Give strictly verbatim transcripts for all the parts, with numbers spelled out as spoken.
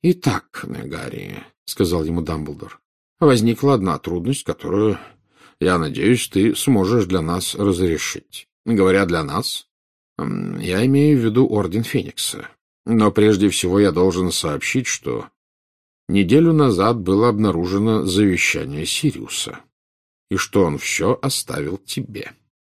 — Итак, Гарри, — сказал ему Дамблдор, — возникла одна трудность, которую, я надеюсь, ты сможешь для нас разрешить. Говоря «для нас», я имею в виду Орден Феникса. Но прежде всего я должен сообщить, что неделю назад было обнаружено завещание Сириуса, и что он все оставил тебе.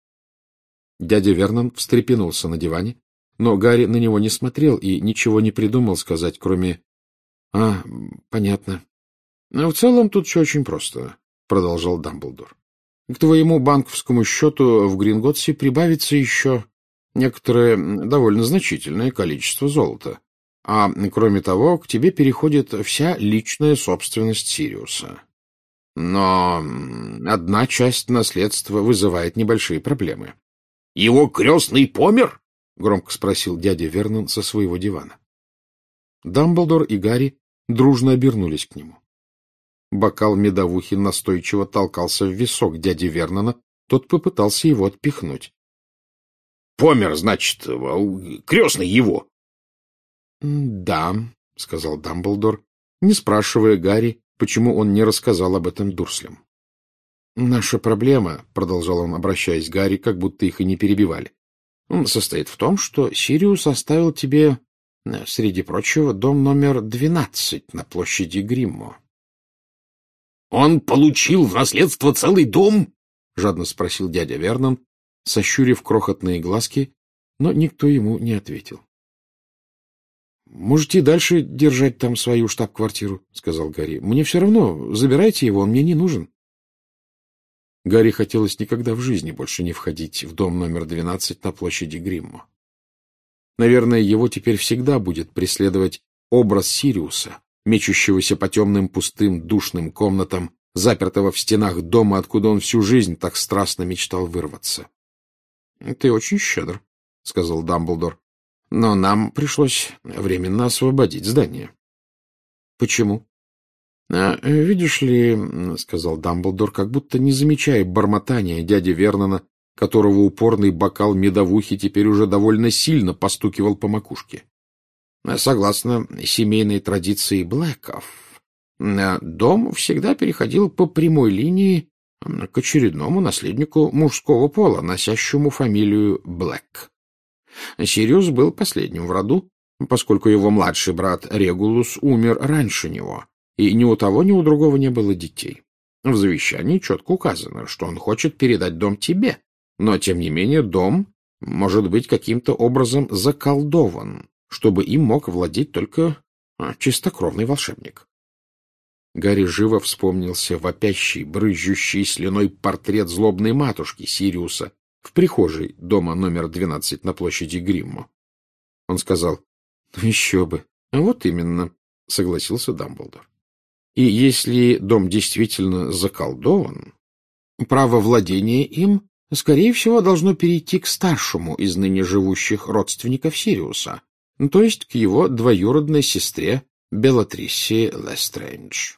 Дядя Вернон встрепенулся на диване, но Гарри на него не смотрел и ничего не придумал сказать, кроме «А, понятно». «Но в целом тут все очень просто», — продолжал Дамблдор. «К твоему банковскому счету в Гринготтсе прибавится еще некоторое довольно значительное количество золота. А, кроме того, к тебе переходит вся личная собственность Сириуса. Но одна часть наследства вызывает небольшие проблемы». — Его крестный помер? — громко спросил дядя Вернон со своего дивана. Дамблдор и Гарри дружно обернулись к нему. Бокал медовухи настойчиво толкался в висок дяди Вернона, тот попытался его отпихнуть. — Помер, значит, крестный его? — Да, — сказал Дамблдор, не спрашивая Гарри, почему он не рассказал об этом дурслям. — Наша проблема, — продолжал он, обращаясь к Гарри, как будто их и не перебивали, — состоит в том, что Сириус оставил тебе, среди прочего, дом номер двенадцать на площади Гриммо. — Он получил в наследство целый дом? — жадно спросил дядя Вернон, сощурив крохотные глазки, но никто ему не ответил. — Можете и дальше держать там свою штаб-квартиру, — сказал Гарри. — Мне все равно, забирайте его, он мне не нужен. Гарри хотелось никогда в жизни больше не входить в дом номер двенадцать на площади Гриммо. Наверное, его теперь всегда будет преследовать образ Сириуса, мечущегося по темным пустым душным комнатам, запертого в стенах дома, откуда он всю жизнь так страстно мечтал вырваться. — Ты очень щедр, — сказал Дамблдор, — но нам пришлось временно освободить здание. — Почему? — Видишь ли, — сказал Дамблдор, как будто не замечая бормотания дяди Вернона, которого упорный бокал медовухи теперь уже довольно сильно постукивал по макушке. Согласно семейной традиции Блэков, дом всегда переходил по прямой линии к очередному наследнику мужского пола, носящему фамилию Блэк. Сириус был последним в роду, поскольку его младший брат Регулус умер раньше него, и ни у того, ни у другого не было детей. В завещании четко указано, что он хочет передать дом тебе, но, тем не менее, дом может быть каким-то образом заколдован, чтобы им мог владеть только чистокровный волшебник. Гарри живо вспомнился вопящий, брызжущий слюной портрет злобной матушки Сириуса в прихожей дома номер двенадцать на площади Гриммо. Он сказал: — Еще бы. — Вот именно, — согласился Дамблдор. И если дом действительно заколдован, право владения им, скорее всего, должно перейти к старшему из ныне живущих родственников Сириуса, то есть к его двоюродной сестре Белатриссе Лестрейндж.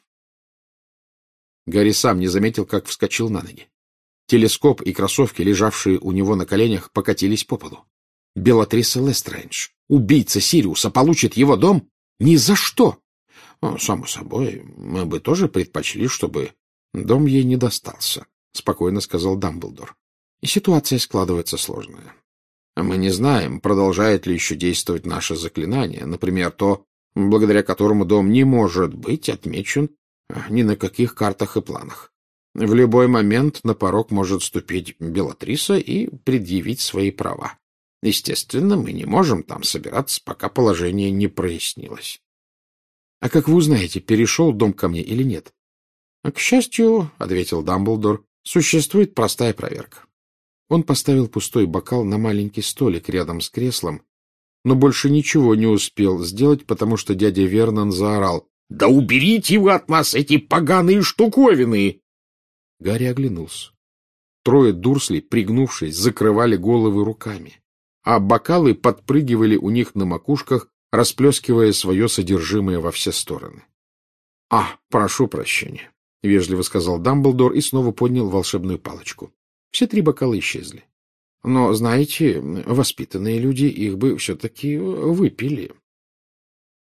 Гарри сам не заметил, как вскочил на ноги. Телескоп и кроссовки, лежавшие у него на коленях, покатились по полу. Белатрисса Лестрейндж, убийца Сириуса, получит его дом? Ни за что! Ну, само собой, мы бы тоже предпочли, чтобы дом ей не достался, — спокойно сказал Дамблдор. И ситуация складывается сложная. Мы не знаем, продолжает ли еще действовать наше заклинание, например, то, благодаря которому дом не может быть отмечен ни на каких картах и планах. В любой момент на порог может ступить Белатрисса и предъявить свои права. Естественно, мы не можем там собираться, пока положение не прояснилось. — А как вы узнаете, перешел дом ко мне или нет? — К счастью, — ответил Дамблдор, — существует простая проверка. Он поставил пустой бокал на маленький столик рядом с креслом, но больше ничего не успел сделать, потому что дядя Вернон заорал: — Да уберите вы от нас эти поганые штуковины! Гарри оглянулся. Трое дурслей, пригнувшись, закрывали головы руками, а бокалы подпрыгивали у них на макушках, расплескивая свое содержимое во все стороны. — А, прошу прощения, — вежливо сказал Дамблдор и снова поднял волшебную палочку. Все три бокала исчезли. Но, знаете, воспитанные люди их бы все-таки выпили.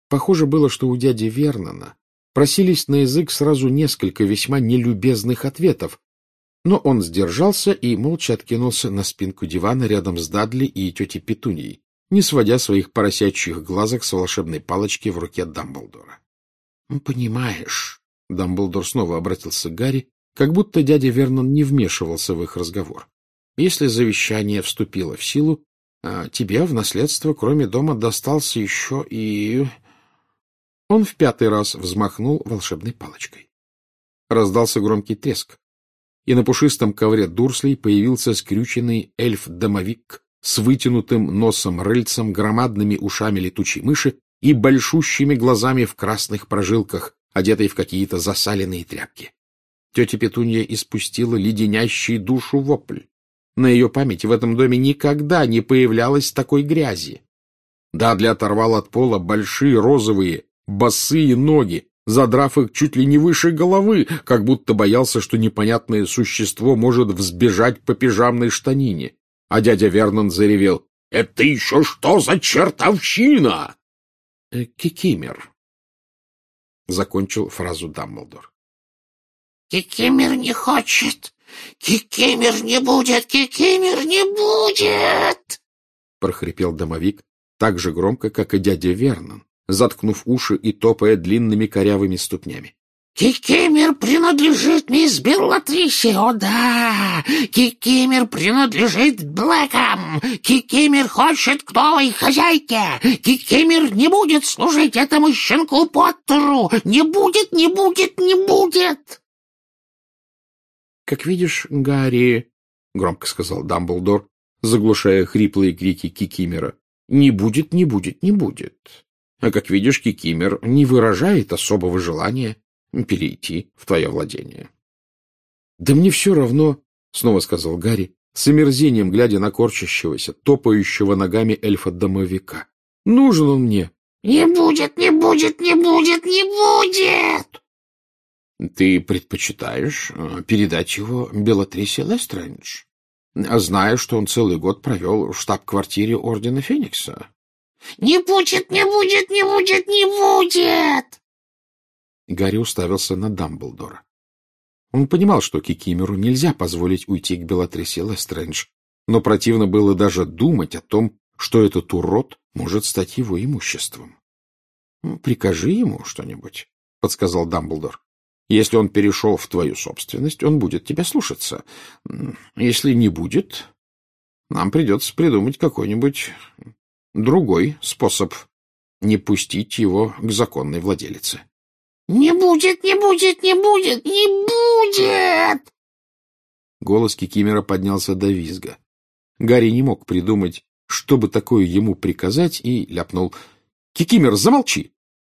Похоже было, что у дяди Вернона просились на язык сразу несколько весьма нелюбезных ответов, но он сдержался и молча откинулся на спинку дивана рядом с Дадли и тетей Петуньей, не сводя своих поросячьих глазок с волшебной палочки в руке Дамблдора. — Понимаешь, — Дамблдор снова обратился к Гарри, как будто дядя Вернон не вмешивался в их разговор. — Если завещание вступило в силу, тебе в наследство, кроме дома, достался еще и... Он в пятый раз взмахнул волшебной палочкой. Раздался громкий треск, и на пушистом ковре Дурслей появился скрюченный эльф-домовик с вытянутым носом-рыльцем, громадными ушами летучей мыши и большущими глазами в красных прожилках, одетый в какие-то засаленные тряпки. Тетя Петунья испустила леденящий душу вопль. На ее памяти в этом доме никогда не появлялось такой грязи. Дадли оторвал от пола большие розовые босые ноги, задрав их чуть ли не выше головы, как будто боялся, что непонятное существо может взбежать по пижамной штанине. А дядя Вернон заревел: — Это еще что за чертовщина? «Э, — Кикимер, — закончил фразу Дамблдор. — Кикимер не хочет! Кикимер не будет! Кикимер не будет! — прохрипел домовик так же громко, как и дядя Вернон, заткнув уши и топая длинными корявыми ступнями. — Кикимер принадлежит мисс Беллатрисе, о да! Кикимер принадлежит Блэкам! Кикимер хочет к новой хозяйке! Кикимер не будет служить этому щенку Поттеру! Не будет, не будет, не будет! — Как видишь, Гарри, — громко сказал Дамблдор, заглушая хриплые крики Кикимера, — не будет, не будет, не будет. А как видишь, Кикимер не выражает особого желания перейти в твое владение. — Да мне все равно, — снова сказал Гарри, с омерзением глядя на корчащегося, топающего ногами эльфа-домовика. — Нужен он мне. — Не будет, не будет, не будет, не будет! — Ты предпочитаешь передать его Беллатрисе Лестрейндж, зная, что он целый год провел в штаб-квартире Ордена Феникса? — Не будет, не будет, не будет, не будет! Гарри уставился на Дамблдора. Он понимал, что Кикимеру нельзя позволить уйти к Беллатрисе Лестрейндж, но противно было даже думать о том, что этот урод может стать его имуществом. — Прикажи ему что-нибудь, — подсказал Дамблдор. — Если он перешел в твою собственность, он будет тебя слушаться. Если не будет, нам придется придумать какой-нибудь другой способ не пустить его к законной владелице. — Не будет, не будет, не будет, не будет! Голос Кикимера поднялся до визга. Гарри не мог придумать, что бы такое ему приказать, и ляпнул: — Кикимер, замолчи!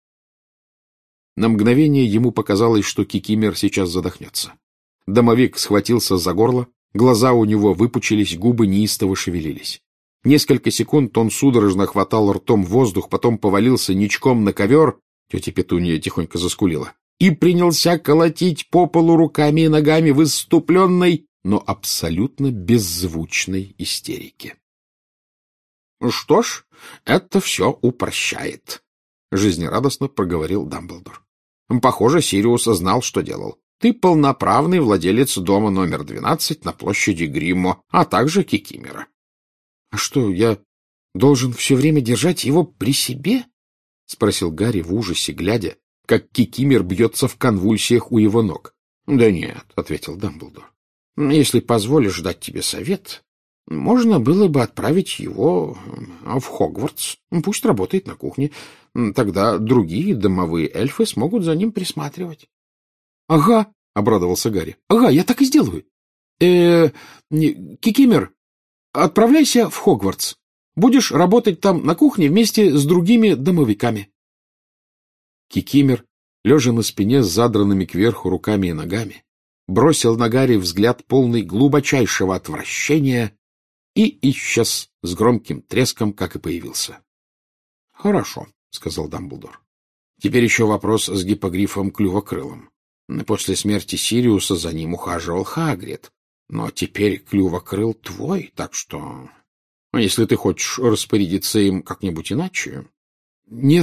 На мгновение ему показалось, что Кикимер сейчас задохнется. Домовик схватился за горло, глаза у него выпучились, губы неистово шевелились. Несколько секунд он судорожно хватал ртом воздух, потом повалился ничком на ковер, тетя Петунья тихонько заскулила, и принялся колотить по полу руками и ногами в исступленной, но абсолютно беззвучной истерике. — Что ж, это все упрощает, — жизнерадостно проговорил Дамблдор. — Похоже, Сириус знал, что делал. Ты полноправный владелец дома номер двенадцать на площади Гриммо, а также Кикимера. — А что, я должен все время держать его при себе? — спросил Гарри в ужасе, глядя, как Кикимер бьется в конвульсиях у его ног. — Да нет, — ответил Дамблдор. — Если позволишь дать тебе совет, можно было бы отправить его в Хогвартс. Пусть работает на кухне. Тогда другие домовые эльфы смогут за ним присматривать. — Ага, — обрадовался Гарри. — Ага, я так и сделаю. Э, Кикимер, отправляйся в Хогвартс. Будешь работать там на кухне вместе с другими домовиками. Кикимер, лежа на спине с задранными кверху руками и ногами, бросил на Гарри взгляд полный глубочайшего отвращения и исчез с громким треском, как и появился. — Хорошо, — сказал Дамблдор. — Теперь еще вопрос с гиппогрифом Клювокрылом. После смерти Сириуса за ним ухаживал Хагрид, но теперь Клювокрыл твой, так что... Если ты хочешь распорядиться им как-нибудь иначе... — Нет,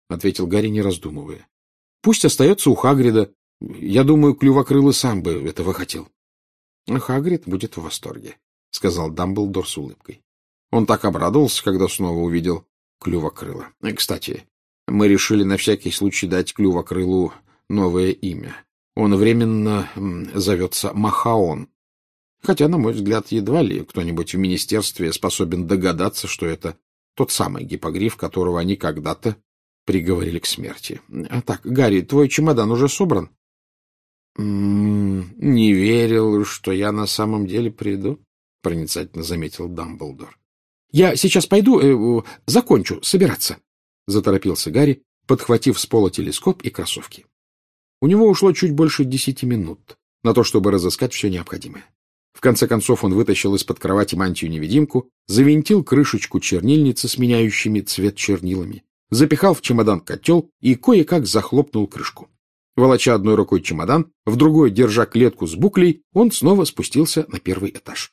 ответил Гарри, не раздумывая. — Пусть остается у Хагрида. Я думаю, Клювокрылый сам бы этого хотел. — Хагрид будет в восторге, — сказал Дамблдор с улыбкой. Он так обрадовался, когда снова увидел Клювокрыла. Кстати, мы решили на всякий случай дать Клювокрылу новое имя. Он временно зовется Махаон. Хотя, на мой взгляд, едва ли кто-нибудь в министерстве способен догадаться, что это тот самый гиппогриф, которого они когда-то приговорили к смерти. А так, Гарри, твой чемодан уже собран? М-м, — Не верил, что я на самом деле приду, — проницательно заметил Дамблдор. — Я сейчас пойду, э, закончу собираться, — заторопился Гарри, подхватив с пола телескоп и кроссовки. У него ушло чуть больше десяти минут на то, чтобы разыскать все необходимое. В конце концов он вытащил из-под кровати мантию-невидимку, завинтил крышечку чернильницы с меняющими цвет чернилами, запихал в чемодан котел и кое-как захлопнул крышку. Волоча одной рукой чемодан, в другой, держа клетку с буклей, он снова спустился на первый этаж.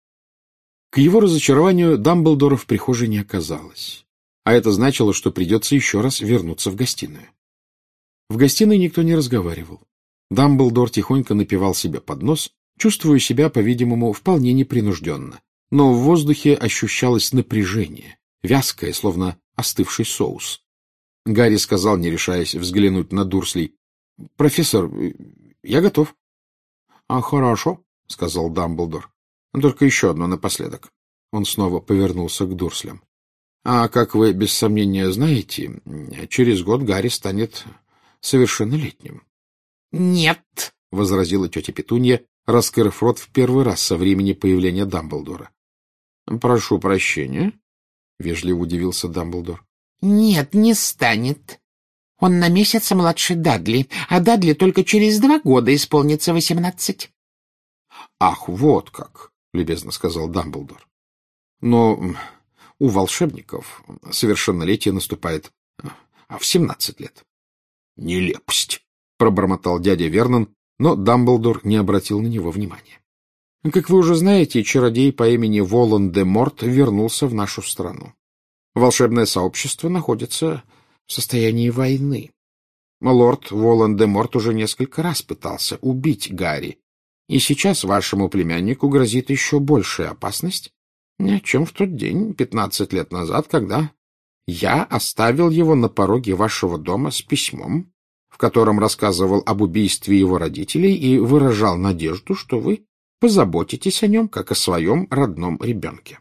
К его разочарованию Дамблдора в прихожей не оказалось, а это значило, что придется еще раз вернуться в гостиную. В гостиной никто не разговаривал. Дамблдор тихонько напевал себе под нос, чувствуя себя, по-видимому, вполне непринужденно, но в воздухе ощущалось напряжение, вязкое, словно остывший соус. Гарри сказал, не решаясь взглянуть на Дурслей: — Профессор, я готов. — А хорошо, — сказал Дамблдор. — Только еще одно напоследок. Он снова повернулся к Дурслям. — А как вы, без сомнения, знаете, через год Гарри станет совершеннолетним. — Нет, — возразила тетя Петунья, раскрыв рот в первый раз со времени появления Дамблдора. — Прошу прощения, — вежливо удивился Дамблдор. — Нет, не станет. Он на месяц младше Дадли, а Дадли только через два года исполнится восемнадцать. — Ах, вот как, — любезно сказал Дамблдор. — Но у волшебников совершеннолетие наступает в семнадцать лет. — Нелепость, — пробормотал дядя Вернон, но Дамблдор не обратил на него внимания. Как вы уже знаете, чародей по имени Волан-де-Морт вернулся в нашу страну. Волшебное сообщество находится в состоянии войны. Лорд Волан-де-Морт уже несколько раз пытался убить Гарри, и сейчас вашему племяннику грозит еще большая опасность, чем в тот день, пятнадцать лет назад, когда я оставил его на пороге вашего дома с письмом, в котором рассказывал об убийстве его родителей и выражал надежду, что вы позаботитесь о нем, как о своем родном ребенке.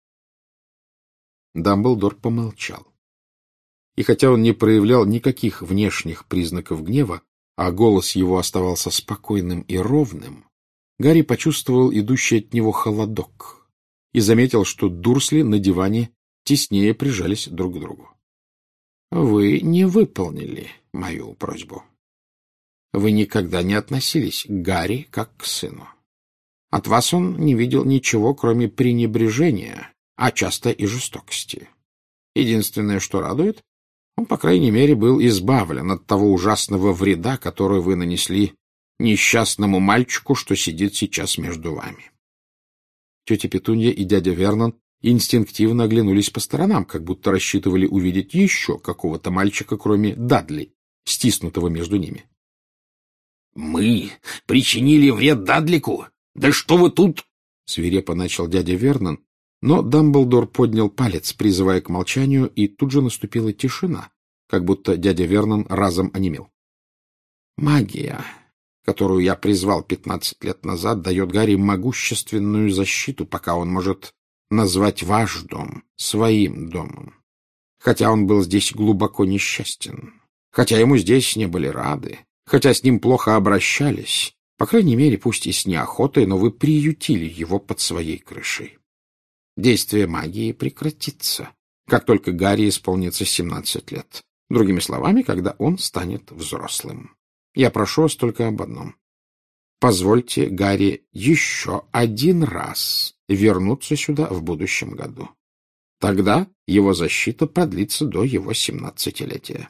Дамблдор помолчал. И хотя он не проявлял никаких внешних признаков гнева, а голос его оставался спокойным и ровным, Гарри почувствовал идущий от него холодок и заметил, что Дурсли на диване теснее прижались друг к другу. — Вы не выполнили мою просьбу. Вы никогда не относились к Гарри как к сыну. От вас он не видел ничего, кроме пренебрежения, а часто и жестокости. Единственное, что радует, он, по крайней мере, был избавлен от того ужасного вреда, который вы нанесли несчастному мальчику, что сидит сейчас между вами. Тетя Петунья и дядя Вернон инстинктивно оглянулись по сторонам, как будто рассчитывали увидеть еще какого-то мальчика, кроме Дадли, стиснутого между ними. — Мы причинили вред Дадлику? Да что вы тут? — свирепо начал дядя Вернон, но Дамблдор поднял палец, призывая к молчанию, и тут же наступила тишина, как будто дядя Вернон разом онемел. — Магия, которую я призвал пятнадцать лет назад, дает Гарри могущественную защиту, пока он может назвать ваш дом своим домом. Хотя он был здесь глубоко несчастен, хотя ему здесь не были рады, хотя с ним плохо обращались, по крайней мере, пусть и с неохотой, но вы приютили его под своей крышей. Действие магии прекратится, как только Гарри исполнится семнадцать лет. Другими словами, когда он станет взрослым. Я прошу вас только об одном. Позвольте Гарри еще один раз вернуться сюда в будущем году. Тогда его защита продлится до его семнадцатилетия.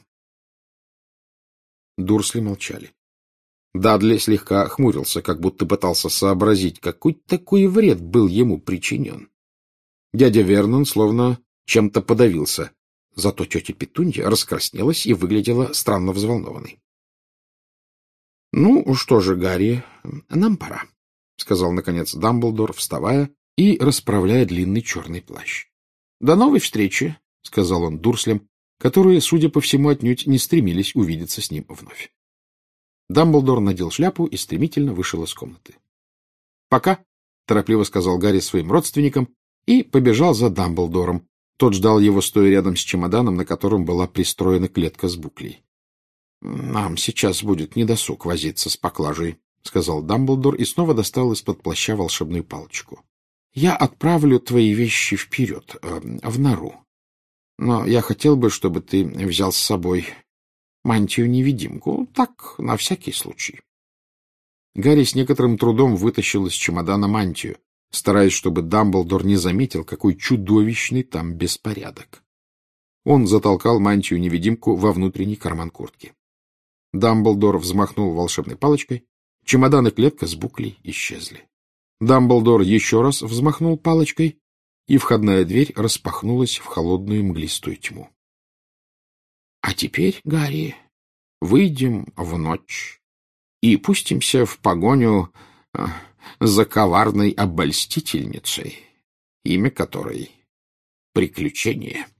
Дурсли молчали. Дадли слегка хмурился, как будто пытался сообразить, какой такой вред был ему причинен. Дядя Вернон словно чем-то подавился. Зато тетя Петунья раскраснелась и выглядела странно взволнованной. — Ну, что же, Гарри, нам пора, — сказал, наконец, Дамблдор, вставая и расправляя длинный черный плащ. — До новой встречи, — сказал он дурслям, которые, судя по всему, отнюдь не стремились увидеться с ним вновь. Дамблдор надел шляпу и стремительно вышел из комнаты. — Пока, — торопливо сказал Гарри своим родственникам и побежал за Дамблдором. Тот ждал его, стоя рядом с чемоданом, на котором была пристроена клетка с буклей. — Нам сейчас будет недосуг возиться с поклажей, — сказал Дамблдор и снова достал из-под плаща волшебную палочку. — Я отправлю твои вещи вперед, э, в нору. Но я хотел бы, чтобы ты взял с собой мантию-невидимку, так, на всякий случай. Гарри с некоторым трудом вытащил из чемодана мантию, стараясь, чтобы Дамблдор не заметил, какой чудовищный там беспорядок. Он затолкал мантию-невидимку во внутренний карман куртки. Дамблдор взмахнул волшебной палочкой, чемодан и клетка с буклей исчезли. Дамблдор еще раз взмахнул палочкой, и входная дверь распахнулась в холодную мглистую тьму. — А теперь, Гарри, выйдем в ночь и пустимся в погоню э, за коварной обольстительницей, имя которой — Приключение.